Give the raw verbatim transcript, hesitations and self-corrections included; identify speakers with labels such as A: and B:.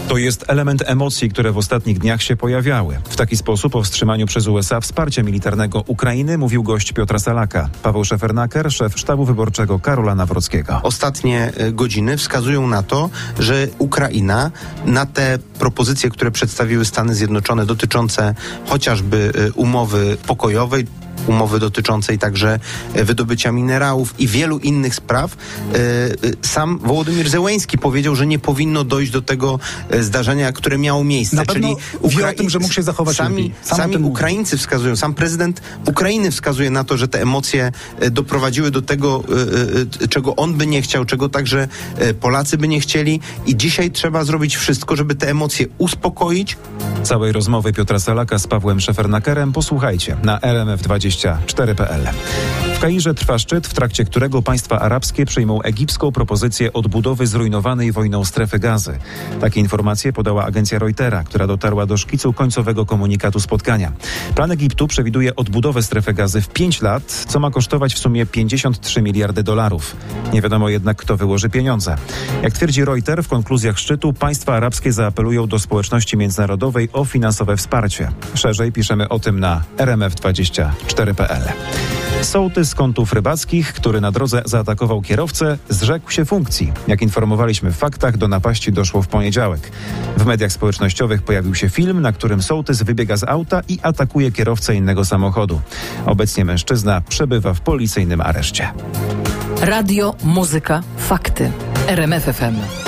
A: To jest element emocji, które w ostatnich dniach się pojawiały. W taki sposób o wstrzymaniu przez U S A wsparcia militarnego Ukrainy mówił gość Piotra Salaka. Paweł Szefernaker, szef sztabu wyborczego Karola Nawrockiego.
B: Ostatnie godziny wskazują na to, że Ukraina na te propozycje, które przedstawiły Stany Zjednoczone dotyczące chociażby umowy pokojowej, umowy dotyczącej także wydobycia minerałów i wielu innych spraw. Sam Wołodymyr Zełenski powiedział, że nie powinno dojść do tego zdarzenia, które miało miejsce.
C: Na pewno
B: Czyli
C: wie o tym, że mógł się zachować
B: sami,
C: lepiej. Sam
B: sami Ukraińcy wskazują, sam prezydent Ukrainy wskazuje na to, że te emocje doprowadziły do tego, czego on by nie chciał, czego także Polacy by nie chcieli i dzisiaj trzeba zrobić wszystko, żeby te emocje uspokoić.
A: Całej rozmowy Piotra Salaka z Pawłem Szefernakerem posłuchajcie na R M F dwadzieścia cztery kropka p l. W Kairze trwa szczyt, w trakcie którego państwa arabskie przyjmą egipską propozycję odbudowy zrujnowanej wojną strefy Gazy. Takie informacje podała agencja Reutera, która dotarła do szkicu końcowego komunikatu spotkania. Plan Egiptu przewiduje odbudowę strefy Gazy w pięć lat, co ma kosztować w sumie pięćdziesiąt trzy miliardy dolarów. Nie wiadomo jednak, kto wyłoży pieniądze. Jak twierdzi Reuter, w konkluzjach szczytu państwa arabskie zaapelują do społeczności międzynarodowej o finansowe wsparcie. Szerzej piszemy o tym na R M F dwadzieścia cztery kropka p l. Sołtys z Kątów Rybackich, który na drodze zaatakował kierowcę, zrzekł się funkcji. Jak informowaliśmy w faktach, do napaści doszło w poniedziałek. W mediach społecznościowych pojawił się film, na którym sołtys wybiega z auta i atakuje kierowcę innego samochodu. Obecnie mężczyzna przebywa w policyjnym areszcie.
D: Radio, muzyka, fakty. R M F F M.